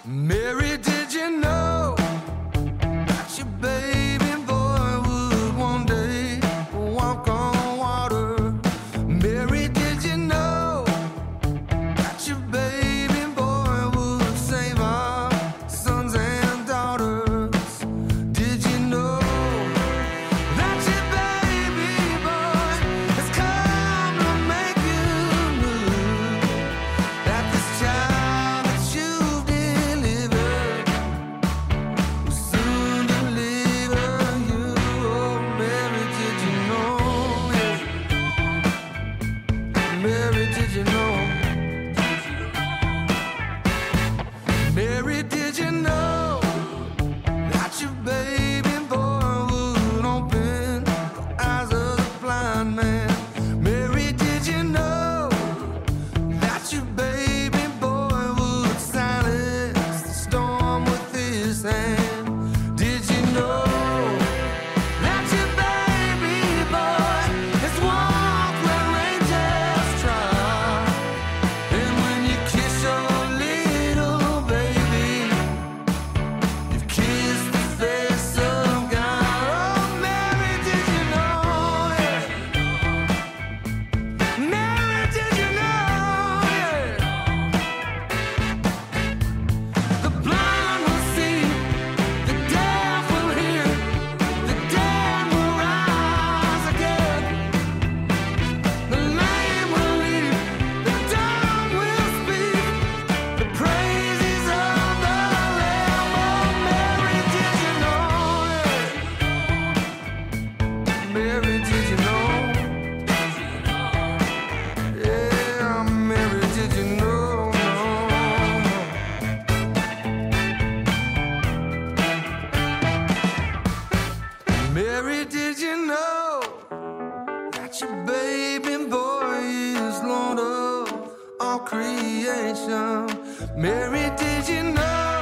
Mary, did you know that your baby boy would one day walk on water? Mary, did you know that your baby boy would save our sons and daughters? Did you know that your baby boy has come to make you new? That this child that you've delivered will soon deliver you. Oh, Mary, did you know? Mary, did you know? Mary, did you know that your baby boy would open the eyes of the blind man? Mary, did you know that your baby boy would silence the storm with his hand? Did you know that your baby boy has walked where angels trod? And when you kiss your little baby, you've kissed the face of God. Oh, Mary, did you know? Yeah. Mary, did you know? Yeah. The blind will see, the deaf will hear, the dead will rise again. The lame will leap, the dumb will speak, the praises of the Lamb. Oh, Mary, did you know? Yeah. Mary, did you know? Yeah, Mary, did you know? Mary, did you know that your baby boy is Lord of all creation? Mary, did you know